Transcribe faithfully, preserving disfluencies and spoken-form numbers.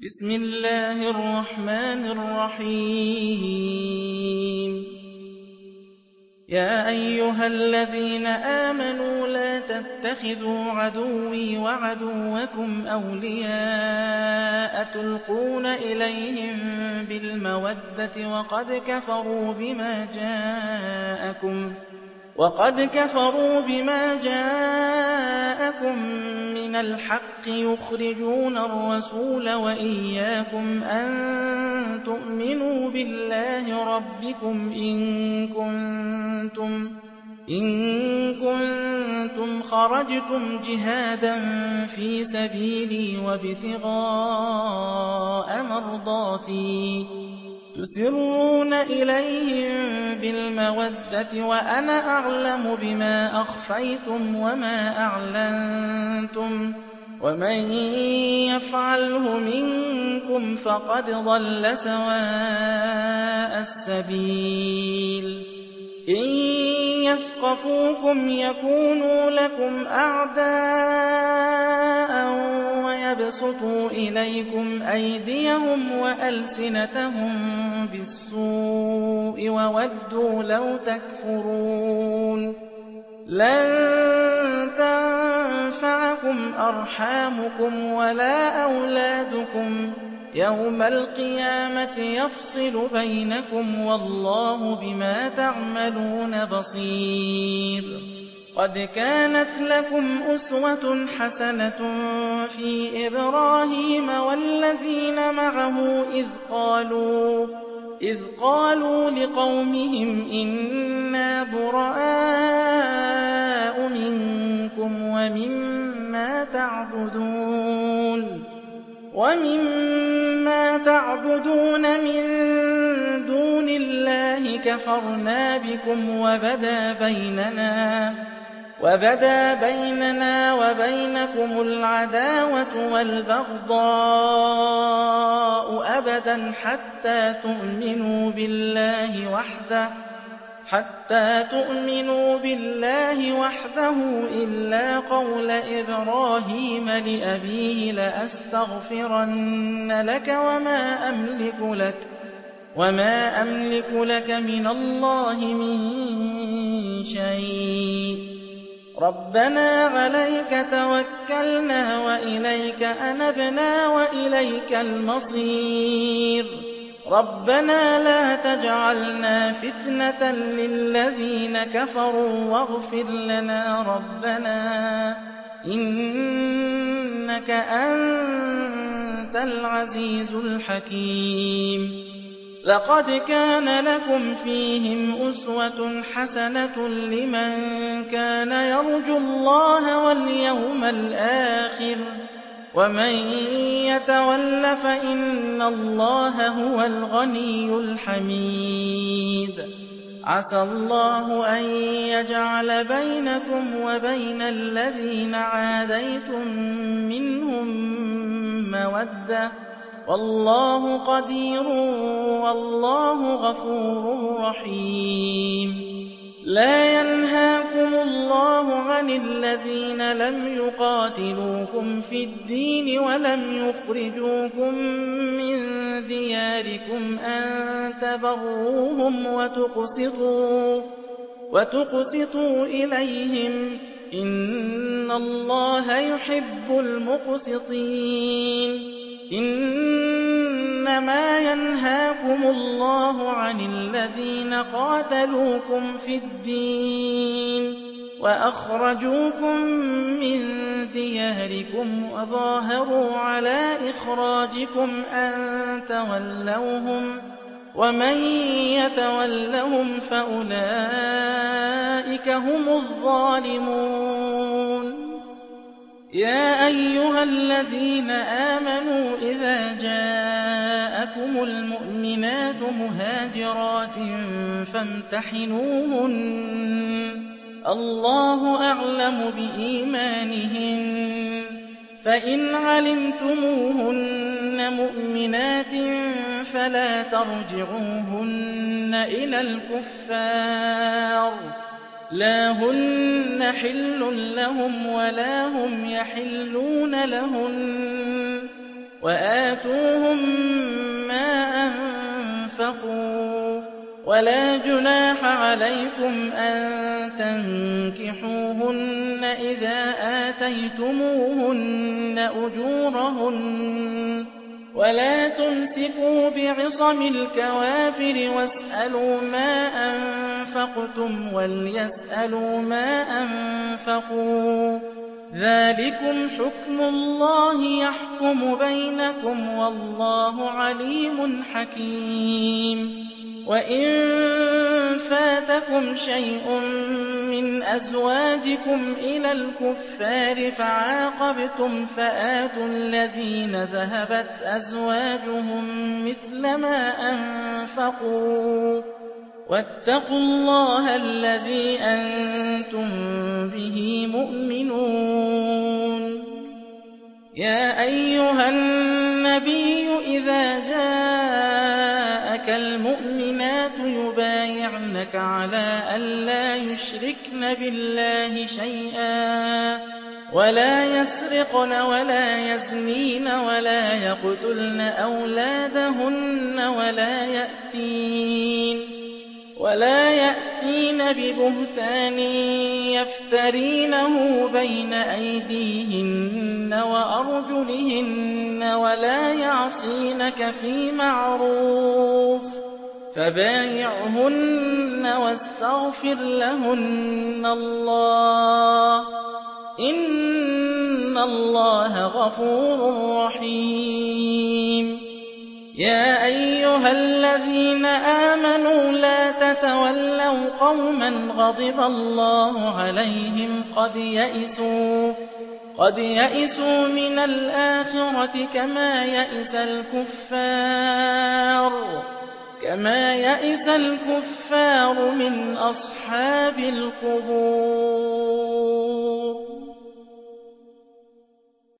بسم الله الرحمن الرحيم يا أيها الذين آمنوا لا تتخذوا عدوي وعدوكم أولياء تلقون إليهم بالمودة وقد كفروا بما جاءكم وقد كفروا بما جاءكم من الحق يخرجون الرسول وإياكم أن تؤمنوا بالله ربكم إن كنتم إن كنتم خرجتم جهادا في سبيلي وابتغاء مرضاتي تسرون إليهم بالمودة وأنا أعلم بما أخفيتم وما أعلنتم ومن يفعله منكم فقد ضل سواء السبيل إن يثقفوكم يكونوا لكم أعداء ويبسطوا إليكم أيديهم وألسنتهم بالسوء وودوا لو تكفرون لن تنفعكم أرحامكم ولا أولادكم يوم القيامة يفصل بينكم والله بما تعملون بصير قد كانت لكم أسوة حسنة في إبراهيم والذين معه إذ قالوا إذ قالوا لقومهم إنا براء منكم ومما تعبدون ومما تعبدون من دون الله كفرنا بكم وبدا بيننا وبدا بيننا وبينكم العداوة والبغضاء أبدا حتى تؤمنوا بالله وحده حتى تؤمنوا بالله وحده إلا قول إبراهيم لأبيه لأستغفرن لك وما أملك لك وما أملك لك من الله من شيء ربنا عليك توكلنا وإليك أنبنا وإليك المصير ربنا لا تجعلنا فتنة للذين كفروا واغفر لنا ربنا إنك أنت العزيز الحكيم لقد كان لكم فيهم أسوة حسنة لمن كان يرجو الله واليوم الآخر ومن يتول فإن الله هو الغني الحميد عسى الله أن يجعل بينكم وبين الذين عاديتم منهم مودة والله قدير والله غفور رحيم لا ينهاكم الله عن الذين لم يقاتلوكم في الدين ولم يخرجوكم من دياركم أن تبروهم وتقسطوا وتقسطوا إليهم إن الله يحب المقسطين إنما ينهاكم الله عن الذين قاتلوكم في الدين وأخرجوكم من دياركم وظاهروا على إخراجكم أن تولوهم ومن يتولهم فأولئك هم الظالمون يا أيها الذين آمنوا إذا جاءكم المؤمنات مهاجرات فامتحنوهن الله أعلم بإيمانهن فإن علمتموهن مؤمنات فلا ترجعوهن إلى الكفار لا هن حل لهم ولا هم يحلون لهن وآتوهم ما أنفقوا ولا جناح عليكم أن تنكحوهن إذا آتيتموهن أجورهن ولا تمسكوا بعصم الكوافر واسألوا ما أنفقتم وليسألوا ما أنفقوا ذلكم حكم الله يحكم بينكم والله عليم حكيم وإن فاتكم شيء من أزواجكم إلى الكفار فعاقبتم فآتوا الذين ذهبت أزواجهم مثل ما أنفقوا واتقوا الله الذي أنتم به مؤمنون يا أيها النبي إذا جاءك المؤمنات يبايعنك على أن لا يشركن بالله شيئا ولا يسرقن ولا يزنين ولا يقتلن أولادهن ولا يأتين ولا يأتين ببهتان يفترينه بين أيديهن وأرجلهن ولا يعصينك في معروف فبايعهن واستغفر لهن الله إن الله غفور رحيم يا أيها الذين آمنوا لا تتولوا قوما غضب الله عليهم قد يئسوا قد يئسوا من الآخرة كما يئس الكفار كما يئس الكفار من أصحاب القبور